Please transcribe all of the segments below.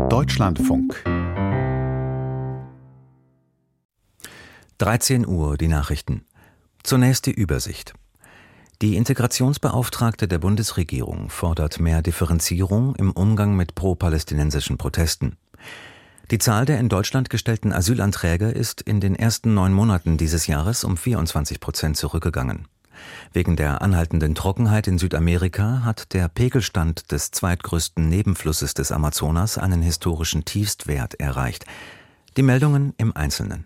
Deutschlandfunk 13 Uhr, die Nachrichten. Zunächst die Übersicht. Die Integrationsbeauftragte der Bundesregierung fordert mehr Differenzierung im Umgang mit pro-palästinensischen Protesten. Die Zahl der in Deutschland gestellten Asylanträge ist in den ersten 9 Monaten dieses Jahres um 24% zurückgegangen. Wegen der anhaltenden Trockenheit in Südamerika hat der Pegelstand des zweitgrößten Nebenflusses des Amazonas einen historischen Tiefstwert erreicht. Die Meldungen im Einzelnen.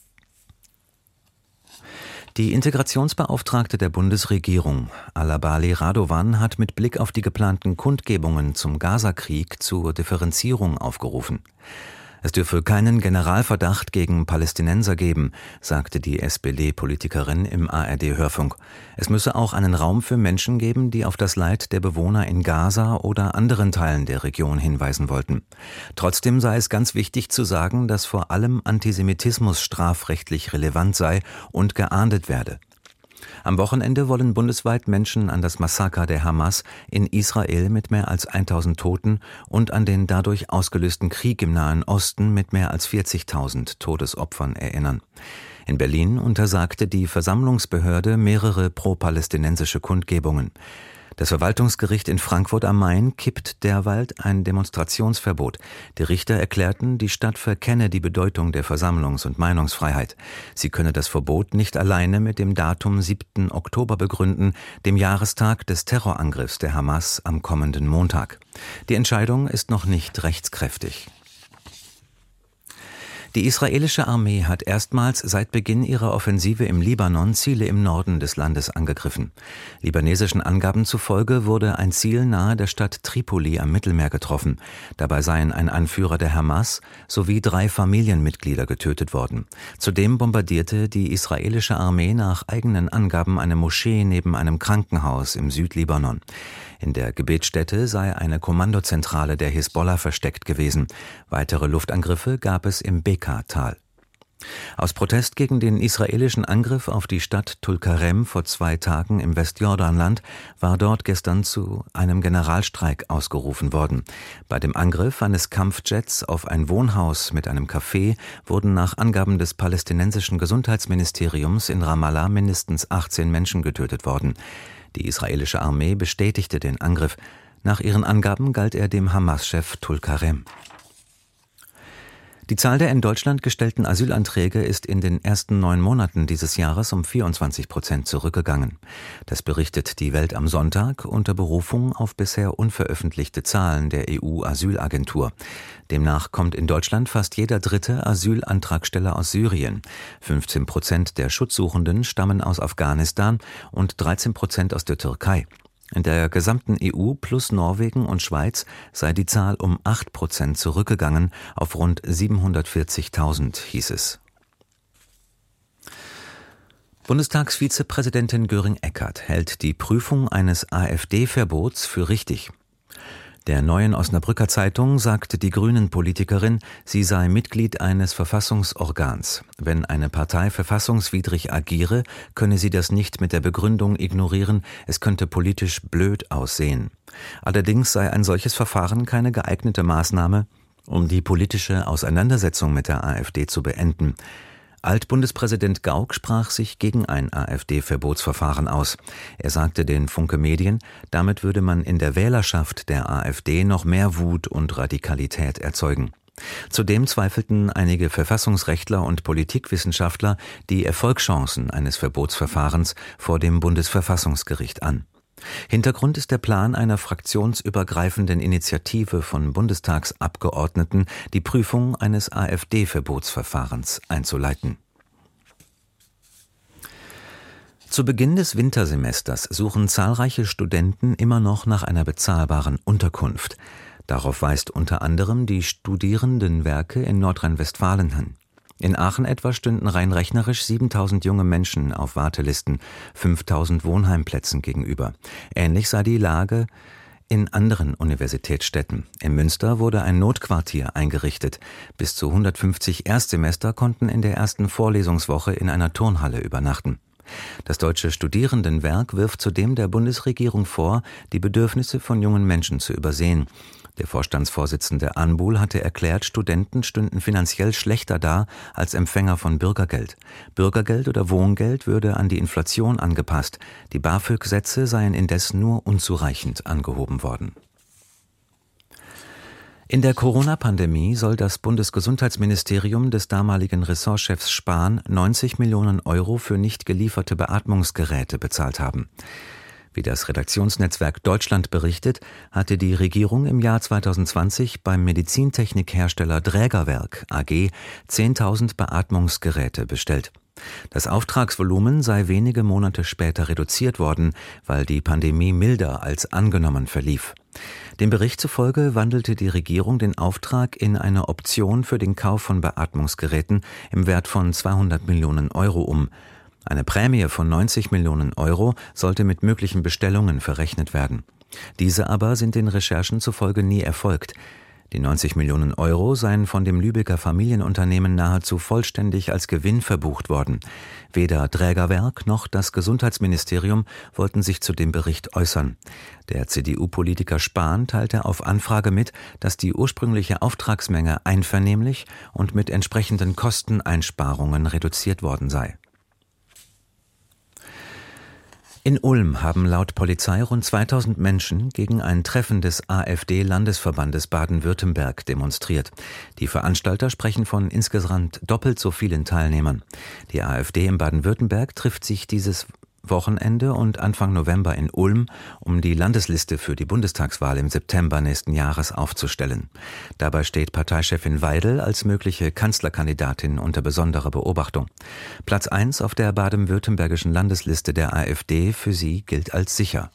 Die Integrationsbeauftragte der Bundesregierung, Alabali Radovan, hat mit Blick auf die geplanten Kundgebungen zum Gazakrieg zur Differenzierung aufgerufen. Es dürfe keinen Generalverdacht gegen Palästinenser geben, sagte die SPD-Politikerin im ARD-Hörfunk. Es müsse auch einen Raum für Menschen geben, die auf das Leid der Bewohner in Gaza oder anderen Teilen der Region hinweisen wollten. Trotzdem sei es ganz wichtig zu sagen, dass vor allem Antisemitismus strafrechtlich relevant sei und geahndet werde. Am Wochenende wollen bundesweit Menschen an das Massaker der Hamas in Israel mit mehr als 1000 Toten und an den dadurch ausgelösten Krieg im Nahen Osten mit mehr als 40.000 Todesopfern erinnern. In Berlin untersagte die Versammlungsbehörde mehrere pro-palästinensische Kundgebungen. Das Verwaltungsgericht in Frankfurt am Main kippt derweil ein Demonstrationsverbot. Die Richter erklärten, die Stadt verkenne die Bedeutung der Versammlungs- und Meinungsfreiheit. Sie könne das Verbot nicht alleine mit dem Datum 7. Oktober begründen, dem Jahrestag des Terrorangriffs der Hamas am kommenden Montag. Die Entscheidung ist noch nicht rechtskräftig. Die israelische Armee hat erstmals seit Beginn ihrer Offensive im Libanon Ziele im Norden des Landes angegriffen. Libanesischen Angaben zufolge wurde ein Ziel nahe der Stadt Tripoli am Mittelmeer getroffen. Dabei seien ein Anführer der Hamas sowie 3 Familienmitglieder getötet worden. Zudem bombardierte die israelische Armee nach eigenen Angaben eine Moschee neben einem Krankenhaus im Südlibanon. In der Gebetsstätte sei eine Kommandozentrale der Hisbollah versteckt gewesen. Weitere Luftangriffe gab es im Bekaa-Tal. Aus Protest gegen den israelischen Angriff auf die Stadt Tulkarem vor 2 Tagen im Westjordanland war dort gestern zu einem Generalstreik ausgerufen worden. Bei dem Angriff eines Kampfjets auf ein Wohnhaus mit einem Café wurden nach Angaben des palästinensischen Gesundheitsministeriums in Ramallah mindestens 18 Menschen getötet worden. Die israelische Armee bestätigte den Angriff. Nach ihren Angaben galt er dem Hamas-Chef Tulkarem. Die Zahl der in Deutschland gestellten Asylanträge ist in den ersten 9 Monaten dieses Jahres um 24% zurückgegangen. Das berichtet die Welt am Sonntag unter Berufung auf bisher unveröffentlichte Zahlen der EU-Asylagentur. Demnach kommt in Deutschland fast jeder 3. Asylantragsteller aus Syrien. 15% der Schutzsuchenden stammen aus Afghanistan und 13% aus der Türkei. In der gesamten EU plus Norwegen und Schweiz sei die Zahl um 8% zurückgegangen auf rund 740.000, hieß es. Bundestagsvizepräsidentin Göring-Eckardt hält die Prüfung eines AfD-Verbots für richtig. Der Neuen Osnabrücker Zeitung sagte die Grünen-Politikerin, sie sei Mitglied eines Verfassungsorgans. Wenn eine Partei verfassungswidrig agiere, könne sie das nicht mit der Begründung ignorieren, es könnte politisch blöd aussehen. Allerdings sei ein solches Verfahren keine geeignete Maßnahme, um die politische Auseinandersetzung mit der AfD zu beenden. Altbundespräsident Gauck sprach sich gegen ein AfD-Verbotsverfahren aus. Er sagte den Funke Medien, damit würde man in der Wählerschaft der AfD noch mehr Wut und Radikalität erzeugen. Zudem zweifelten einige Verfassungsrechtler und Politikwissenschaftler die Erfolgschancen eines Verbotsverfahrens vor dem Bundesverfassungsgericht an. Hintergrund ist der Plan einer fraktionsübergreifenden Initiative von Bundestagsabgeordneten, die Prüfung eines AfD-Verbotsverfahrens einzuleiten. Zu Beginn des Wintersemesters suchen zahlreiche Studenten immer noch nach einer bezahlbaren Unterkunft. Darauf weist unter anderem die Studierendenwerke in Nordrhein-Westfalen hin. In Aachen etwa stünden rein rechnerisch 7.000 junge Menschen auf Wartelisten, 5.000 Wohnheimplätzen gegenüber. Ähnlich sei die Lage in anderen Universitätsstädten. In Münster wurde ein Notquartier eingerichtet. Bis zu 150 Erstsemester konnten in der ersten Vorlesungswoche in einer Turnhalle übernachten. Das Deutsche Studierendenwerk wirft zudem der Bundesregierung vor, die Bedürfnisse von jungen Menschen zu übersehen. Der Vorstandsvorsitzende Anbul hatte erklärt, Studenten stünden finanziell schlechter da als Empfänger von Bürgergeld. Bürgergeld oder Wohngeld würde an die Inflation angepasst. Die BAföG-Sätze seien indes nur unzureichend angehoben worden. In der Corona-Pandemie soll das Bundesgesundheitsministerium des damaligen Ressortchefs Spahn 90 Millionen Euro für nicht gelieferte Beatmungsgeräte bezahlt haben. Wie das Redaktionsnetzwerk Deutschland berichtet, hatte die Regierung im Jahr 2020 beim Medizintechnikhersteller Drägerwerk AG 10.000 Beatmungsgeräte bestellt. Das Auftragsvolumen sei wenige Monate später reduziert worden, weil die Pandemie milder als angenommen verlief. Dem Bericht zufolge wandelte die Regierung den Auftrag in eine Option für den Kauf von Beatmungsgeräten im Wert von 200 Millionen Euro um. Eine Prämie von 90 Millionen Euro sollte mit möglichen Bestellungen verrechnet werden. Diese aber sind den Recherchen zufolge nie erfolgt. Die 90 Millionen Euro seien von dem Lübecker Familienunternehmen nahezu vollständig als Gewinn verbucht worden. Weder Drägerwerk noch das Gesundheitsministerium wollten sich zu dem Bericht äußern. Der CDU-Politiker Spahn teilte auf Anfrage mit, dass die ursprüngliche Auftragsmenge einvernehmlich und mit entsprechenden Kosteneinsparungen reduziert worden sei. In Ulm haben laut Polizei rund 2000 Menschen gegen ein Treffen des AfD-Landesverbandes Baden-Württemberg demonstriert. Die Veranstalter sprechen von insgesamt doppelt so vielen Teilnehmern. Die AfD in Baden-Württemberg trifft sich dieses Wochenende und Anfang November in Ulm, um die Landesliste für die Bundestagswahl im September nächsten Jahres aufzustellen. Dabei steht Parteichefin Weidel als mögliche Kanzlerkandidatin unter besonderer Beobachtung. Platz 1 auf der baden-württembergischen Landesliste der AfD für sie gilt als sicher.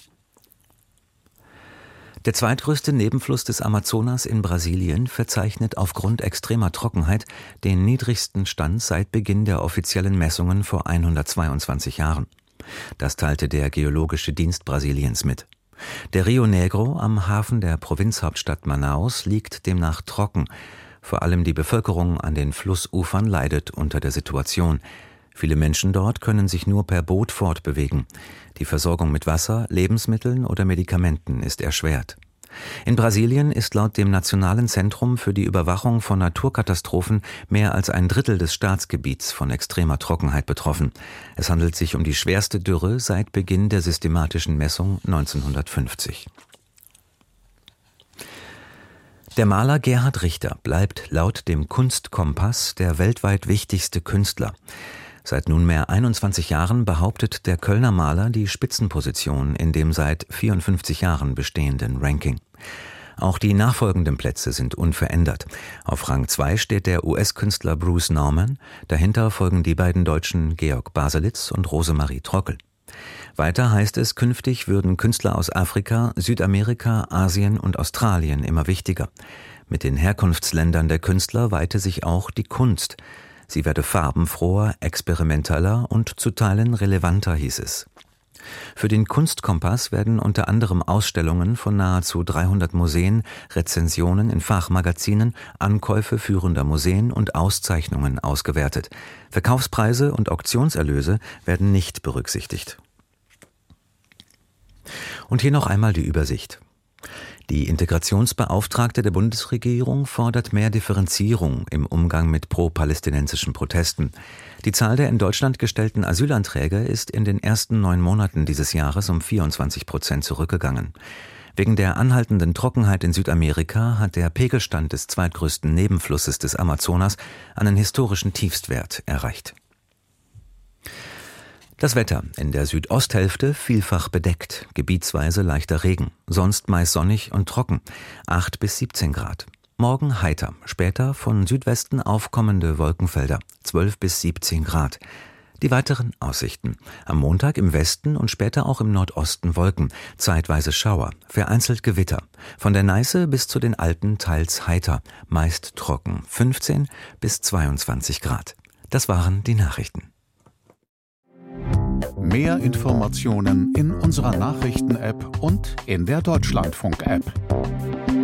Der zweitgrößte Nebenfluss des Amazonas in Brasilien verzeichnet aufgrund extremer Trockenheit den niedrigsten Stand seit Beginn der offiziellen Messungen vor 122 Jahren. Das teilte der Geologische Dienst Brasiliens mit. Der Rio Negro am Hafen der Provinzhauptstadt Manaus liegt demnach trocken. Vor allem die Bevölkerung an den Flussufern leidet unter der Situation. Viele Menschen dort können sich nur per Boot fortbewegen. Die Versorgung mit Wasser, Lebensmitteln oder Medikamenten ist erschwert. In Brasilien ist laut dem Nationalen Zentrum für die Überwachung von Naturkatastrophen mehr als ein Drittel des Staatsgebiets von extremer Trockenheit betroffen. Es handelt sich um die schwerste Dürre seit Beginn der systematischen Messung 1950. Der Maler Gerhard Richter bleibt laut dem Kunstkompass der weltweit wichtigste Künstler. Seit nunmehr 21 Jahren behauptet der Kölner Maler die Spitzenposition in dem seit 54 Jahren bestehenden Ranking. Auch die nachfolgenden Plätze sind unverändert. Auf Rang 2 steht der US-Künstler Bruce Nauman, dahinter folgen die beiden Deutschen Georg Baselitz und Rosemarie Trockel. Weiter heißt es, künftig würden Künstler aus Afrika, Südamerika, Asien und Australien immer wichtiger. Mit den Herkunftsländern der Künstler weite sich auch die Kunst. Sie werde farbenfroher, experimenteller und zu Teilen relevanter, hieß es. Für den Kunstkompass werden unter anderem Ausstellungen von nahezu 300 Museen, Rezensionen in Fachmagazinen, Ankäufe führender Museen und Auszeichnungen ausgewertet. Verkaufspreise und Auktionserlöse werden nicht berücksichtigt. Und hier noch einmal die Übersicht. Die Integrationsbeauftragte der Bundesregierung fordert mehr Differenzierung im Umgang mit pro-palästinensischen Protesten. Die Zahl der in Deutschland gestellten Asylanträge ist in den ersten 9 Monaten dieses Jahres um 24% zurückgegangen. Wegen der anhaltenden Trockenheit in Südamerika hat der Pegelstand des zweitgrößten Nebenflusses des Amazonas einen historischen Tiefstwert erreicht. Das Wetter: in der Südosthälfte vielfach bedeckt, gebietsweise leichter Regen, sonst meist sonnig und trocken, 8 bis 17 Grad. Morgen heiter, später von Südwesten aufkommende Wolkenfelder, 12 bis 17 Grad. Die weiteren Aussichten: am Montag im Westen und später auch im Nordosten Wolken, zeitweise Schauer, vereinzelt Gewitter. Von der Neiße bis zu den Alpen teils heiter, meist trocken, 15 bis 22 Grad. Das waren die Nachrichten. Mehr Informationen in unserer Nachrichten-App und in der Deutschlandfunk-App.